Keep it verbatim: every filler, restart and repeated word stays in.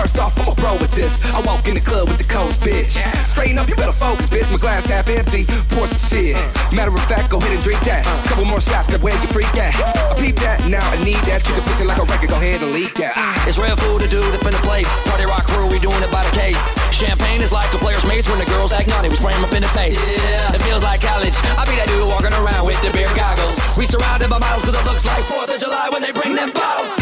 First off, I'm a pro with this. I walk in the club with the codes, bitch. Straighten up, you better focus, bitch. My glass half empty, pour some shit. Matter of fact, go ahead and drink that. Couple more shots, that way you freak that. I peep that, now I need that. You can push it like a record, go ahead and leak that. It's real food to do up in the place. Party rock crew, we doing it by the case. Champagne is like a player's mates. When the girls act naughty, we spray them up in the face. Yeah, it feels like college. I be that dude walking around with the beer goggles. We surrounded by models cause it looks like fourth of July when they bring them bottles.